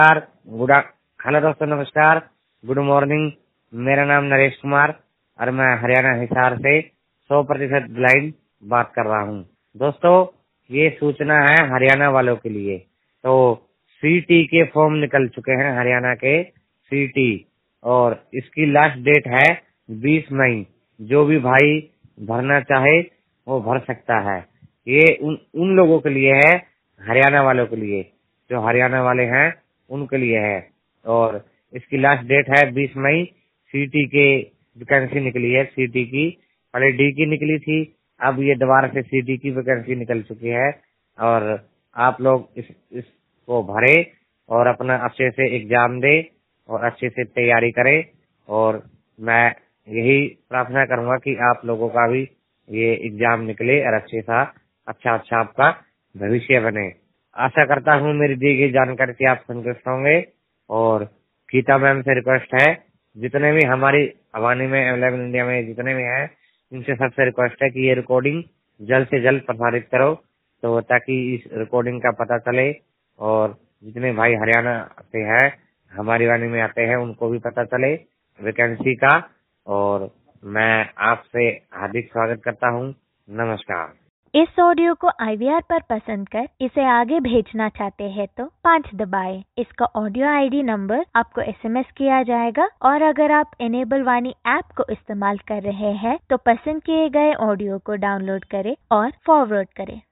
नमस्कार good hello दोस्तों, नमस्कार, गुड मॉर्निंग। मेरा नाम नरेश कुमार और मैं हरियाणा हिसार से 100% ब्लाइंड बात कर रहा हूँ। दोस्तों, ये सूचना है हरियाणा वालों के लिए। तो सीटी के फॉर्म निकल चुके हैं हरियाणा के सीटी, और इसकी लास्ट डेट है 20 मई। जो भी भाई भरना चाहे वो भर सकता है। ये उन लोगों के लिए है, हरियाणा वालों के लिए, जो हरियाणा वाले हैं उनके लिए है। और इसकी लास्ट डेट है 20 मई। सीटी के वैकेंसी निकली है, सीटी की पहले डी की निकली थी, अब ये दोबारा से सीटी की वैकेंसी निकल चुकी है। और आप लोग इसको भरे और अपना अच्छे से एग्जाम दे और अच्छे से तैयारी करें। और मैं यही प्रार्थना करूंगा कि आप लोगों का भी ये एग्जाम निकले और अच्छा आपका भविष्य बने। आशा करता हूँ मेरी दी गई जानकारी से आप संतुष्ट होंगे। और गीता मैम से रिक्वेस्ट है, जितने भी हमारी अवानी में अवेलेबल इंडिया में जितने भी हैं, इनसे सबसे रिक्वेस्ट है कि ये रिकॉर्डिंग जल्द से जल्द प्रसारित करो, तो ताकि इस रिकॉर्डिंग का पता चले और जितने भाई हरियाणा से हैं, हमारी वाणी में आते हैं, उनको भी पता चले वैकेंसी का। और मैं आपसे हार्दिक स्वागत करता हूँ। नमस्कार। इस ऑडियो को IVR पर पसंद कर इसे आगे भेजना चाहते हैं तो 5 दबाएं। इसका ऑडियो ID नंबर आपको SMS किया जाएगा। और अगर आप इनेबल वाणी ऐप को इस्तेमाल कर रहे हैं तो पसंद किए गए ऑडियो को डाउनलोड करें और फॉरवर्ड करें।